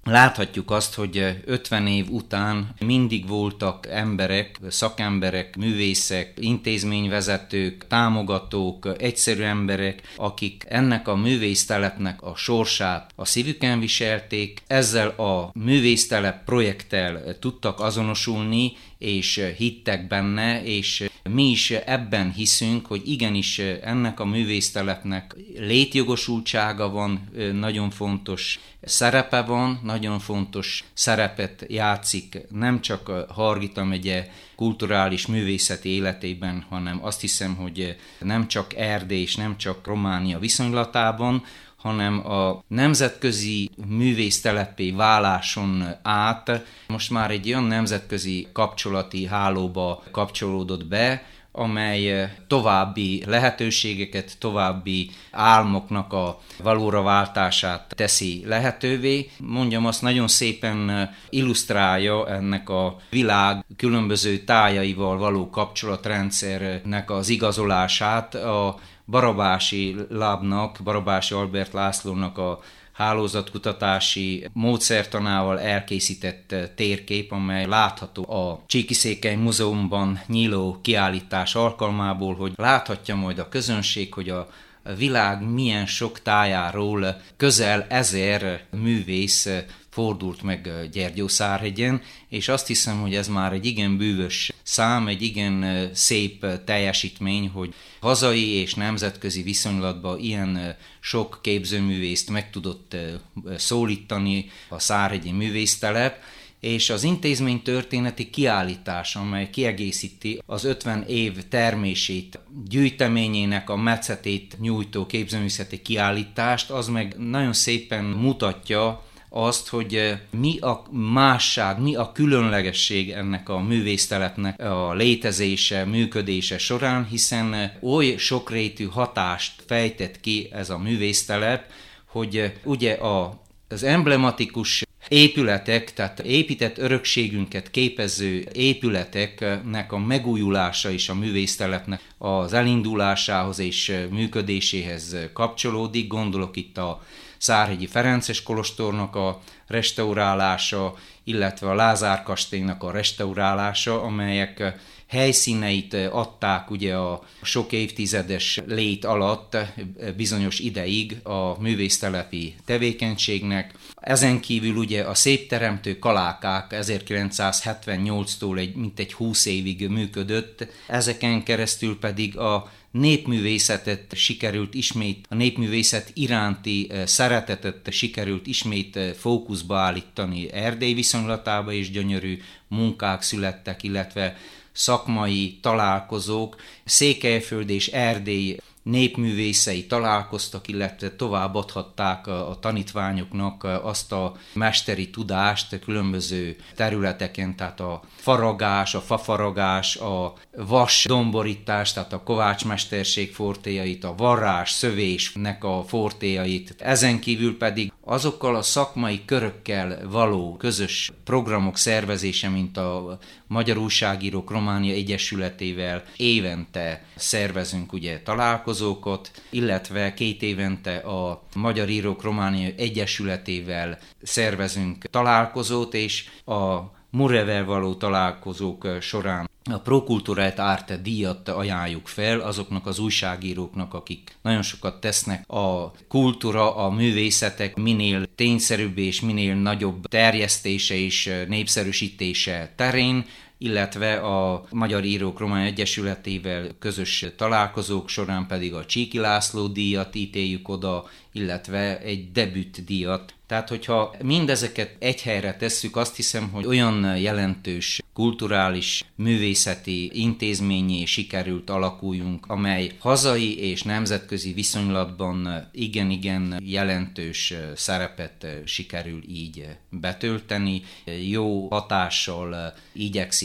láthatjuk azt, hogy 50 év után mindig voltak emberek, szakemberek, művészek, intézményvezetők, támogatók, egyszerű emberek, akik ennek a művésztelepnek a sorsát a szívüken viselték, ezzel a művésztelep projekttel tudtak azonosulni, és hittek benne, és mi is ebben hiszünk, hogy igenis ennek a művésztelepnek létjogosultsága van, nagyon fontos szerepe van, nagyon fontos szerepet játszik nem csak Hargita megye kulturális művészeti életében, hanem azt hiszem, hogy nem csak Erdély és nem csak Románia viszonylatában, hanem a nemzetközi művészteleppé váláson át most már egy olyan nemzetközi kapcsolati hálóba kapcsolódott be, amely további lehetőségeket, további álmoknak a valóra váltását teszi lehetővé. Mondjam, azt nagyon szépen illusztrálja ennek a világ különböző tájaival való kapcsolatrendszernek az igazolását a Barabási Labnak, Barabási Albert Lászlónak a hálózatkutatási módszertanával elkészített térkép, amely látható a Csíkiszékely Múzeumban nyíló kiállítás alkalmából, hogy láthatja majd a közönség, hogy a világ milyen sok tájáról közel 1000 művész fordult meg Gyergyószárhegyen, és azt hiszem, hogy ez már egy igen bűvös szám, egy igen szép teljesítmény, hogy hazai és nemzetközi viszonylatban ilyen sok képzőművészt meg tudott szólítani a Szárhegyi Művésztelep, és az intézménytörténeti kiállítás, amely kiegészíti az 50 év termését, gyűjteményének a metszetét nyújtó képzőművészeti kiállítást, az meg nagyon szépen mutatja azt, hogy mi a másság, mi a különlegesség ennek a művésztelepnek a létezése, működése során, hiszen oly sokrétű hatást fejtett ki ez a művésztelep, hogy ugye az emblematikus épületek, tehát épített örökségünket képező épületeknek a megújulása is a művésztelepnek az elindulásához és működéséhez kapcsolódik. Gondolok itt a Szárhegyi Ferences kolostornak a restaurálása, illetve a Lázár kastélynak a restaurálása, amelyek helyszíneit adták ugye a sok évtizedes lét alatt bizonyos ideig a művésztelepi tevékenységnek. Ezen kívül ugye a szépteremtő kalákák 1978-tól mintegy 20 évig működött, ezeken keresztül pedig a népművészetet sikerült ismét, a népművészet iránti szeretetet sikerült ismét fókuszba állítani Erdély viszonylatába, és gyönyörű munkák születtek, illetve szakmai találkozók, Székelyföld és Erdély népművészei találkoztak, illetve továbbadhatták a tanítványoknak azt a mesteri tudást különböző területeken, tehát a faragás, a fafaragás, a vas domborítás, tehát a kovácsmesterség fortéjait, a varrás, szövésnek a fortéjait. Ezen kívül pedig azokkal a szakmai körökkel való közös programok szervezése, mint a Magyar Újságírók Románia Egyesületével évente szervezünk ugye találkozókat, illetve 2 évente a Magyar Írók Románia Egyesületével szervezünk találkozót, és a Murevel való találkozók során a Pro Cultura Arte díjat ajánljuk fel azoknak az újságíróknak, akik nagyon sokat tesznek a kultúra, a művészetek minél tényszerűbb és minél nagyobb terjesztése és népszerűsítése terén, illetve a Magyar Írók Románia Egyesületével közös találkozók során pedig a Csíki László díjat ítéljük oda, illetve egy debüt díjat. Tehát, hogyha mindezeket egy helyre tesszük, azt hiszem, hogy olyan jelentős kulturális, művészeti intézménnyé sikerült alakuljunk, amely hazai és nemzetközi viszonylatban igen-igen jelentős szerepet sikerül így betölteni. Jó hatással igyekszik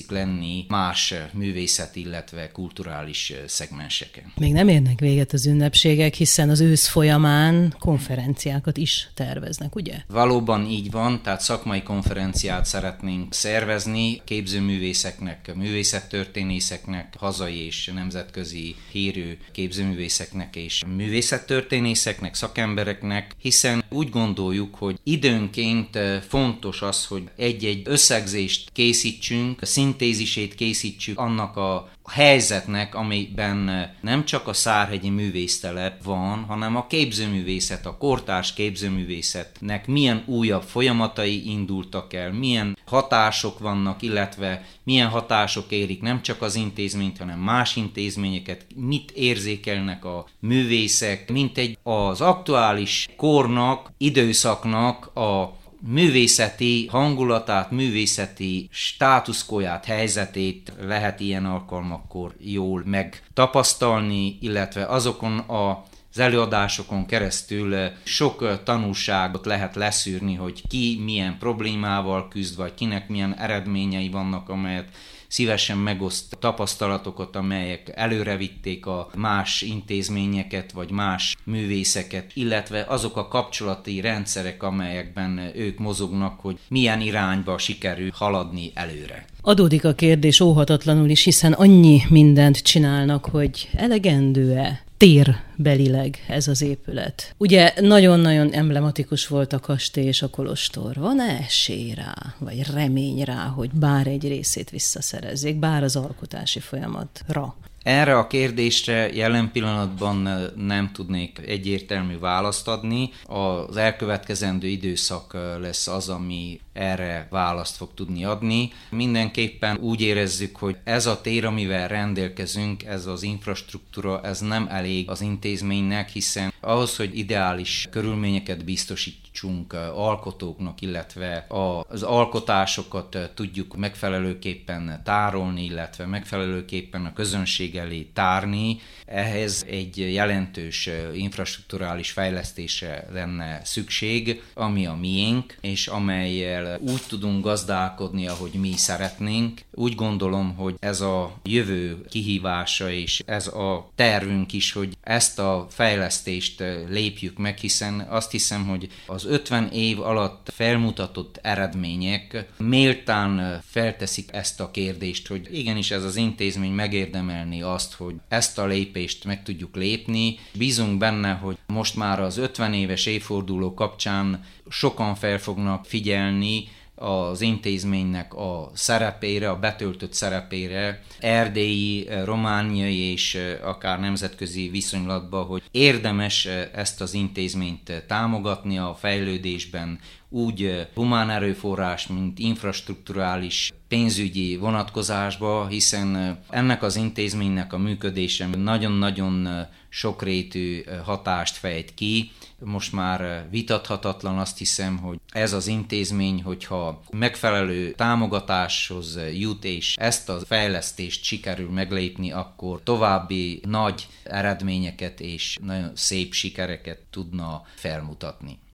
igyekszik lenni más művészeti, illetve kulturális szegmenseken. Még nem érnek véget az ünnepségek, hiszen az ősz folyamán konferenciákat is terveznek, ugye? Valóban így van, tehát szakmai konferenciát szeretnénk szervezni képzőművészeknek, művészettörténészeknek, hazai és nemzetközi hírű képzőművészeknek és művészettörténészeknek, szakembereknek, hiszen úgy gondoljuk, hogy időnként fontos az, hogy egy-egy összegzést készítsünk, szintézisét készítsük annak a helyzetnek, amiben nem csak a Szárhegyi Művésztelep van, hanem a képzőművészet, a kortárs képzőművészetnek milyen újabb folyamatai indultak el, milyen hatások vannak, illetve milyen hatások érik nem csak az intézményt, hanem más intézményeket, mit érzékelnek a művészek, mint az aktuális kornak, időszaknak a művészeti hangulatát, művészeti státuszkóját, helyzetét lehet ilyen alkalmakkor jól megtapasztalni, illetve azokon az előadásokon keresztül sok tanulságot lehet leszűrni, hogy ki milyen problémával küzd, vagy kinek milyen eredményei vannak, amelyet szívesen megoszt tapasztalatokat, amelyek előrevitték a más intézményeket, vagy más művészeket, illetve azok a kapcsolati rendszerek, amelyekben ők mozognak, hogy milyen irányba sikerül haladni előre. Adódik a kérdés óhatatlanul is, hiszen annyi mindent csinálnak, hogy elegendő-e térbelileg ez az épület. Ugye nagyon-nagyon emblematikus volt a kastély és a kolostor. Van-e esély rá, vagy remény rá, hogy bár egy részét visszaszerezzék, bár az alkotási folyamatra? Erre a kérdésre jelen pillanatban nem tudnék egyértelmű választ adni. Az elkövetkezendő időszak lesz az, ami erre választ fog tudni adni. Mindenképpen úgy érezzük, hogy ez a tér, amivel rendelkezünk, ez az infrastruktúra, ez nem elég az intézménynek, hiszen ahhoz, hogy ideális körülményeket biztosítsunk alkotóknak, illetve az alkotásokat tudjuk megfelelőképpen tárolni, illetve megfelelőképpen a közönség elé tárni, ehhez egy jelentős infrastrukturális fejlesztésre lenne szükség, ami a miénk, és amellyel úgy tudunk gazdálkodni, ahogy mi szeretnénk. Úgy gondolom, hogy ez a jövő kihívása, és ez a tervünk is, hogy ezt a fejlesztést lépjük meg, hiszen azt hiszem, hogy az 50 év alatt felmutatott eredmények méltán felteszik ezt a kérdést, hogy igenis ez az intézmény megérdemelni azt, hogy ezt a lépést meg tudjuk lépni. Bízunk benne, hogy most már az 50 éves évforduló kapcsán sokan fel fognak figyelni az intézménynek a szerepére, a betöltött szerepére, erdélyi, romániai és akár nemzetközi viszonylatban, hogy érdemes ezt az intézményt támogatni a fejlődésben, úgy humán erőforrás, mint infrastrukturális pénzügyi vonatkozásba, hiszen ennek az intézménynek a működése nagyon-nagyon sokrétű hatást fejt ki. Most már vitathatatlan, azt hiszem, hogy ez az intézmény, hogyha megfelelő támogatáshoz jut, és ezt a fejlesztést sikerül meglépni, akkor további nagy eredményeket és nagyon szép sikereket tudna felmutatni.